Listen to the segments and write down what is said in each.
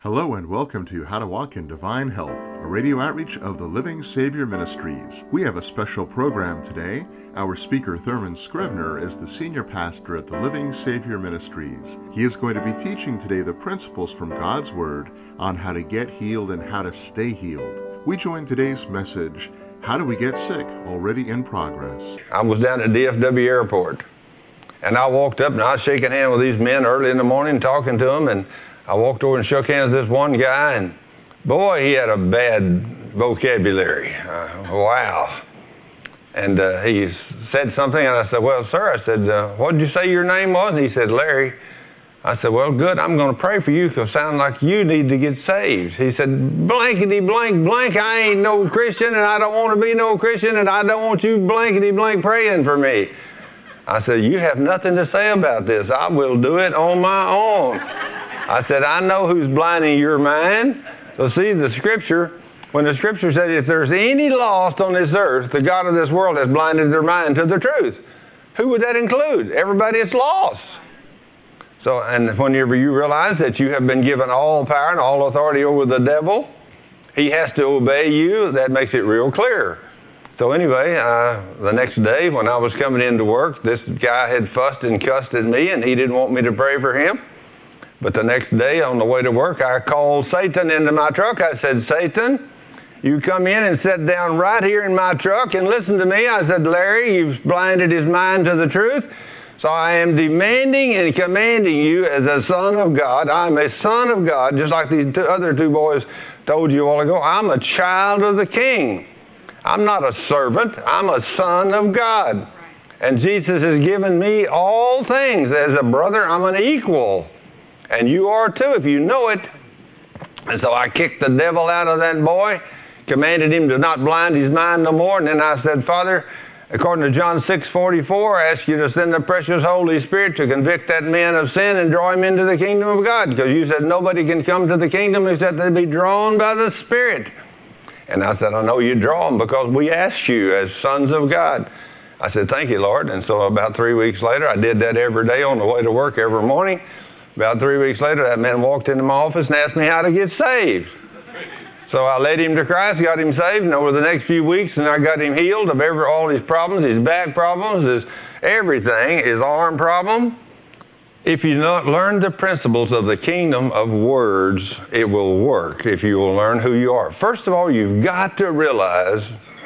Hello and welcome to How to Walk in Divine Health, a radio outreach of the Living Savior Ministries. We have a special program today. Our speaker, Thurman Scrivener, is the senior pastor at the Living Savior Ministries. He is going to be teaching today the principles from God's Word on how to get healed and how to stay healed. We join today's message, How Do We Get Sick? Already in progress. I was down at DFW Airport, and I walked up and I was shaking hands with these men early in the morning, talking to them, and I walked over and shook hands with this one guy, and boy, he had a bad vocabulary. Wow. And he said something, and I said, well, sir, I said, what did you say your name was? And he said, Larry. I said, well, good, I'm going to pray for you because it sounds like you need to get saved. He said, blankety blank blank, I ain't no Christian, and I don't want to be no Christian, and I don't want you blankety blank praying for me. I said, you have nothing to say about this. I will do it on my own. I said, I know who's blinding your mind. So see, the Scripture, when the Scripture said, if there's any lost on this earth, the God of this world has blinded their mind to the truth. Who would that include? Everybody that's lost. So, and whenever you realize that you have been given all power and all authority over the devil, he has to obey you, that makes it real clear. So anyway, the next day when I was coming into work, this guy had fussed and cussed at me, and he didn't want me to pray for him. But the next day on the way to work, I called Satan into my truck. I said, Satan, you come in and sit down right here in my truck and listen to me. I said, Larry, you've blinded his mind to the truth. So I am demanding and commanding you as a son of God. I'm a son of God, just like these other two boys told you a while ago. I'm a child of the King. I'm not a servant. I'm a son of God. And Jesus has given me all things. As a brother, I'm an equal. And you are too, if you know it. And so I kicked the devil out of that boy, commanded him to not blind his mind no more. And then I said, Father, according to John 6:44, I ask you to send the precious Holy Spirit to convict that man of sin and draw him into the kingdom of God. Because you said nobody can come to the kingdom except they be drawn by the Spirit. And I said, I know you draw them because we asked you as sons of God. I said, thank you, Lord. And so about 3 weeks later, I did that every day on the way to work every morning. About 3 weeks later, that man walked into my office and asked me how to get saved. So I led him to Christ, got him saved, and over the next few weeks, and I got him healed of all his problems, his back problems, his everything, his arm problem. If you not learn the principles of the kingdom of words, it will work if you will learn who you are. First of all, you've got to realize,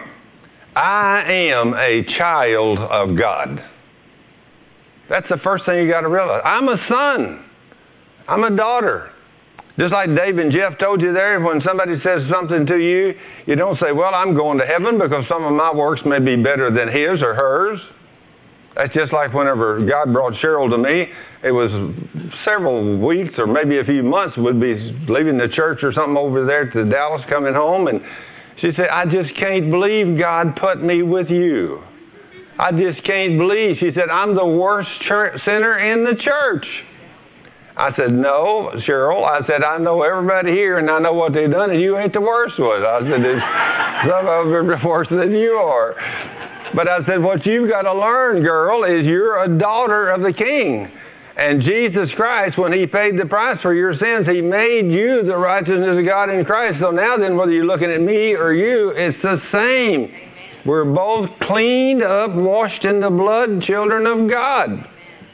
I am a child of God. That's the first thing you got to realize. I'm a son. I'm a daughter. Just like Dave and Jeff told you there, when somebody says something to you, you don't say, well, I'm going to heaven because some of my works may be better than his or hers. That's just like whenever God brought Cheryl to me, it was several weeks or maybe a few months, would be leaving the church or something over there to Dallas, coming home, and she said, I just can't believe God put me with you. I just can't believe. She said, I'm the worst sinner in the church. I said, no, Cheryl. I said, I know everybody here, and I know what they've done, and you ain't the worst one. I said, some of them are worse than you are. But I said, what you've got to learn, girl, is you're a daughter of the King. And Jesus Christ, when he paid the price for your sins, he made you the righteousness of God in Christ. So now then, whether you're looking at me or you, it's the same. We're both cleaned up, washed in the blood, children of God.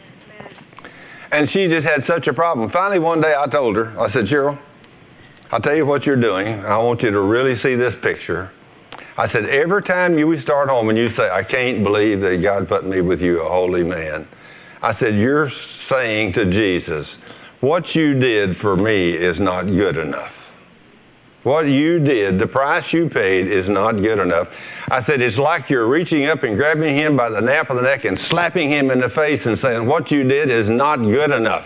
And she just had such a problem. Finally, one day I told her, I said, Cheryl, I'll tell you what you're doing. I want you to really see this picture. I said, every time you start home and you say, I can't believe that God put me with you, a holy man. I said, you're saying to Jesus, what you did for me is not good enough. What you did, the price you paid, is not good enough. I said, it's like you're reaching up and grabbing him by the nape of the neck and slapping him in the face and saying, what you did is not good enough.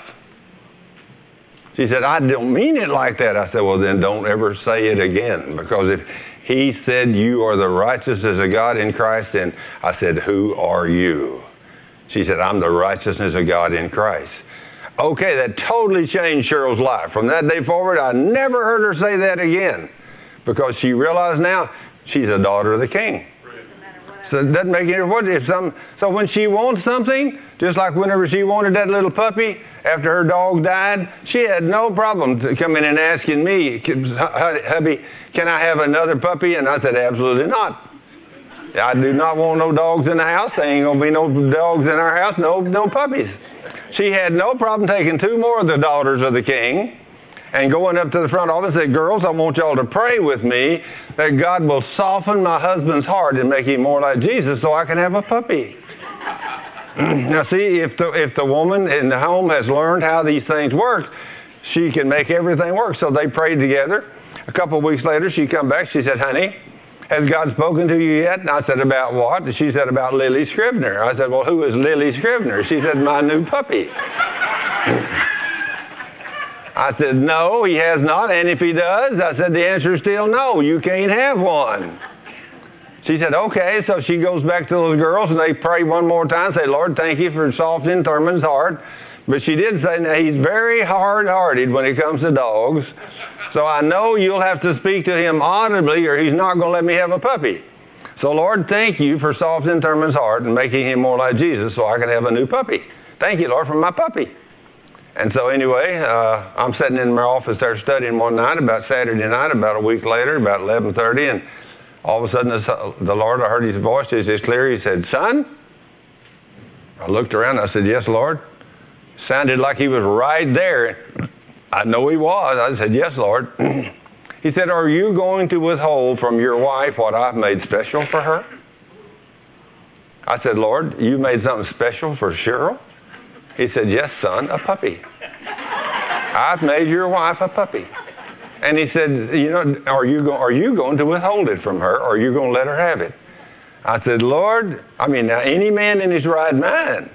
She said, I don't mean it like that. I said, well, then don't ever say it again. Because if he said you are the righteousness of God in Christ, then I said, who are you? She said, I'm the righteousness of God in Christ. Okay, that totally changed Cheryl's life. From that day forward, I never heard her say that again because she realized now she's a daughter of the King. So it doesn't make any difference. So when she wants something, Just like whenever she wanted that little puppy after her dog died, she had no problem coming and asking me, hubby, can I have another puppy? And I said, absolutely not. I do not want no dogs in the house. There ain't going to be no dogs in our house, no puppies. She had no problem taking 2 more of the daughters of the king and going up to the front office and said, girls, I want y'all to pray with me that God will soften my husband's heart and make him more like Jesus so I can have a puppy. Now see, if the woman in the home has learned how these things work, she can make everything work. So they prayed together. A couple of weeks later, she come back. She said, honey, has God spoken to you yet? And I said, about what? And she said, about Lily Scrivener. I said, well, who is Lily Scrivener? She said, my new puppy. I said, no, he has not. And if he does, I said, the answer is still no. You can't have one. She said, okay. So she goes back to those girls, and they pray one more time, say, Lord, thank you for softening Thurman's heart. But she did say, now, he's very hard-hearted when it comes to dogs. So I know you'll have to speak to him audibly, or he's not going to let me have a puppy. So, Lord, thank you for softening Thurman's heart and making him more like Jesus so I can have a new puppy. Thank you, Lord, for my puppy. And so anyway, I'm sitting in my office there studying one night, about Saturday night, about a week later, about 11:30, and all of a sudden the Lord, I heard his voice, he says clear, he said, son? I looked around, I said, yes, Lord. Sounded like he was right there. I know he was. I said, yes, Lord. He said, are you going to withhold from your wife what I've made special for her? I said, Lord, you made something special for Cheryl? He said, yes, son, a puppy. I've made your wife a puppy. And he said, you know, are you going to withhold it from her, or are you going to let her have it? I said, Lord, now any man in his right mind,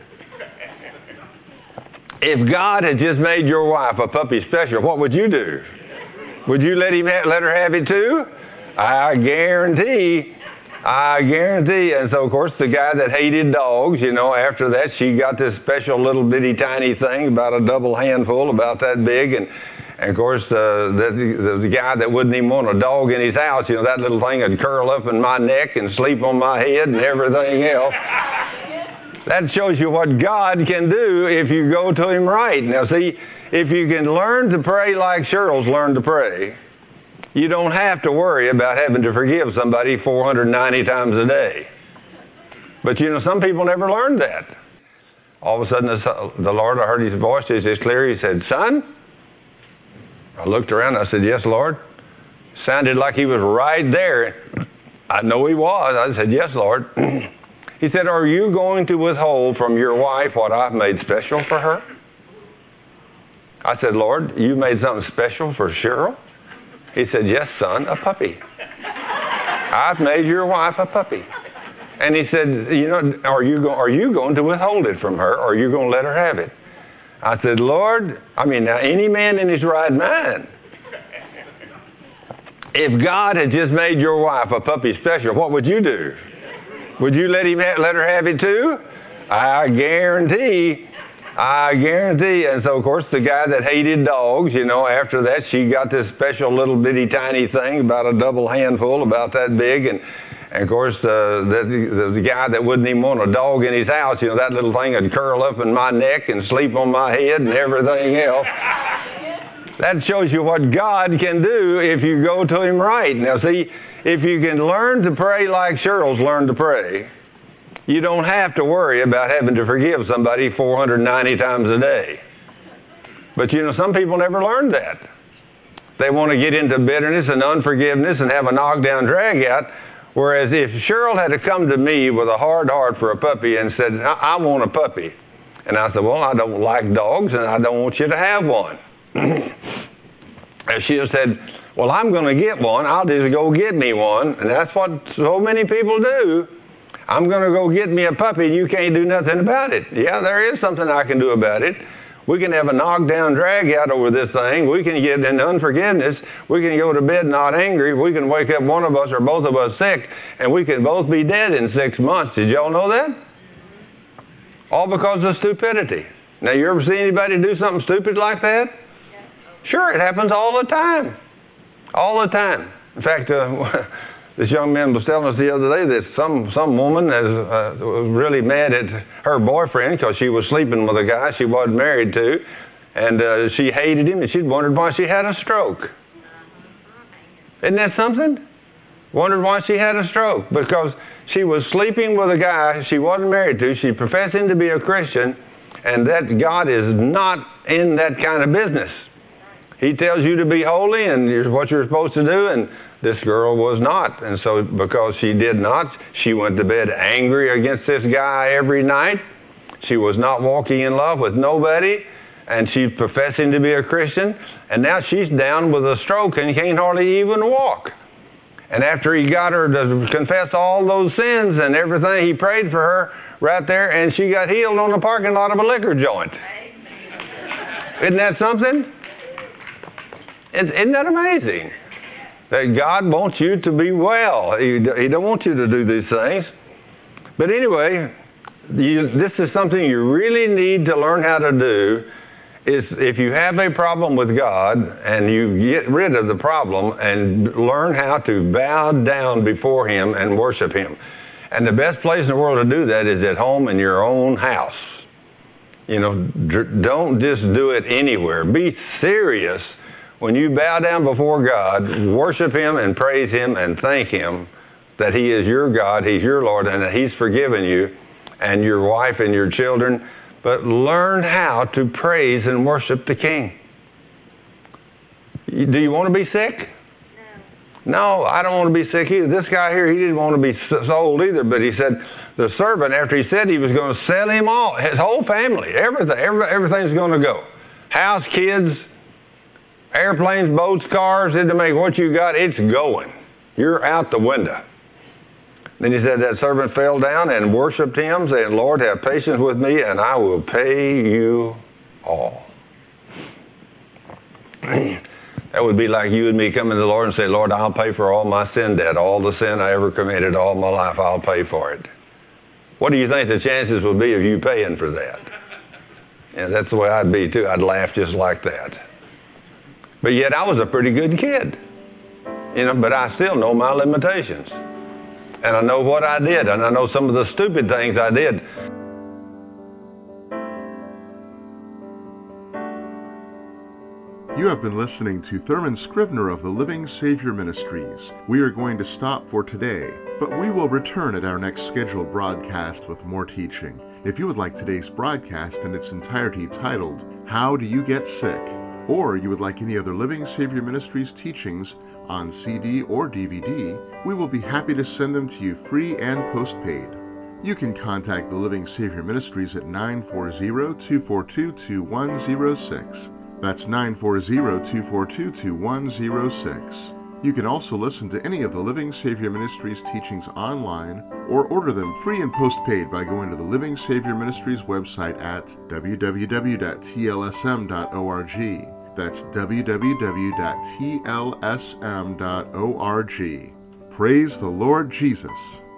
if God had just made your wife a puppy special, what would you do? Would you let her have it too? I guarantee. And so, of course, the guy that hated dogs, after that, she got this special little bitty tiny thing, about a double handful, about that big. And of course, the guy that wouldn't even want a dog in his house, that little thing would curl up in my neck and sleep on my head and everything else. That shows you what God can do if you go to him right. Now, see, if you can learn to pray like Cheryl's learned to pray, you don't have to worry about having to forgive somebody 490 times a day. But, some people never learn that. All of a sudden, the Lord, I heard his voice, he says clear, he said, son? I looked around, I said, yes, Lord. Sounded like he was right there. I know he was. I said, yes, Lord. He said, are you going to withhold from your wife what I've made special for her? I said, Lord, you made something special for Cheryl? He said, yes, son, a puppy. I've made your wife a puppy. And he said, are you going to withhold it from her, or are you going to let her have it? I said, Lord, now any man in his right mind, if God had just made your wife a puppy special, what would you do? Would you let her have it too? I guarantee. And so, of course, the guy that hated dogs, after that, she got this special little bitty tiny thing, about a double handful, about that big. And of course, the guy that wouldn't even want a dog in his house, that little thing would curl up in my neck and sleep on my head and everything else. That shows you what God can do if you go to him right. Now, see, if you can learn to pray like Cheryl's learned to pray, you don't have to worry about having to forgive somebody 490 times a day. But, some people never learn that. They want to get into bitterness and unforgiveness and have a knockdown drag out. Whereas if Cheryl had to come to me with a hard heart for a puppy and said, I want a puppy. And I said, well, I don't like dogs and I don't want you to have one. And she said, well, I'm going to get one. I'll just go get me one. And that's what so many people do. I'm going to go get me a puppy and you can't do nothing about it. Yeah, there is something I can do about it. We can have a knockdown drag out over this thing. We can get into unforgiveness. We can go to bed not angry. We can wake up one of us or both of us sick, and we can both be dead in 6 months. Did y'all know that? All because of stupidity. Now, you ever see anybody do something stupid like that? Sure, it happens all the time. All the time. In fact, This young man was telling us the other day that some woman was really mad at her boyfriend because she was sleeping with a guy she wasn't married to, and she hated him, and she'd wondered why she had a stroke. Isn't that something? Wondered why she had a stroke, because she was sleeping with a guy she wasn't married to. She professing to be a Christian, and that God is not in that kind of business. He tells you to be holy and what you're supposed to do, and this girl was not. And so because she did not, she went to bed angry against this guy every night. She was not walking in love with nobody, and she's professing to be a Christian, and now she's down with a stroke and can't hardly even walk. And after he got her to confess all those sins and everything, he prayed for her right there, and she got healed on the parking lot of a liquor joint. Isn't that something? Isn't that amazing? That God wants you to be well. He don't want you to do these things. But anyway, this is something you really need to learn how to do. Is if you have a problem with God and you get rid of the problem and learn how to bow down before Him and worship Him. And the best place in the world to do that is at home in your own house. You know, don't just do it anywhere. Be serious. When you bow down before God, worship Him and praise Him and thank Him that He is your God, He's your Lord, and that He's forgiven you and your wife and your children. But learn how to praise and worship the King. Do you want to be sick? No, I don't want to be sick either. This guy here, he didn't want to be sold either, but he said, the servant, after he said he was going to sell him all, his whole family, everything's going to go. House, kids, airplanes, boats, cars, it doesn't make what you got, it's going. You're out the window. Then he said that servant fell down and worshiped him, saying, Lord, have patience with me, and I will pay you all. That would be like you and me coming to the Lord and say, Lord, I'll pay for all my sin debt, all the sin I ever committed, all my life, I'll pay for it. What do you think the chances would be of you paying for that? Yeah, that's the way I'd be too. I'd laugh just like that. But yet I was a pretty good kid, you know, but I still know my limitations. And I know what I did, and I know some of the stupid things I did. You have been listening to Thurman Scrivener of the Living Savior Ministries. We are going to stop for today, but we will return at our next scheduled broadcast with more teaching. If you would like today's broadcast in its entirety titled, How Do You Get Sick? Or you would like any other Living Savior Ministries teachings on CD or DVD, we will be happy to send them to you free and postpaid. You can contact the Living Savior Ministries at 940-242-2106. That's 940-242-2106. You can also listen to any of the Living Savior Ministries teachings online or order them free and postpaid by going to the Living Savior Ministries website at www.tlsm.org. That's www.tlsm.org. Praise the Lord Jesus.